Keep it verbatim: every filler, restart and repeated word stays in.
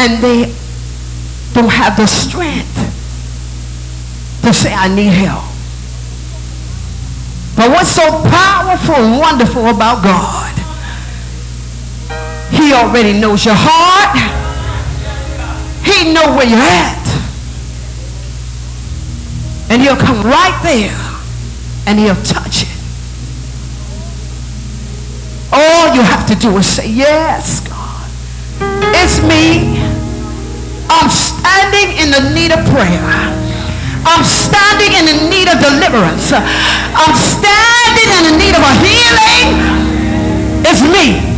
and they don't have the strength to say, I need help. But what's so powerful and wonderful about God, he already knows your heart. He knows where you're at. And he'll come right there and he'll touch it. All you have to do is say, yes, God, it's me. I'm standing in the need of prayer. I'm standing in the need of deliverance. I'm standing in the need of a healing. It's me.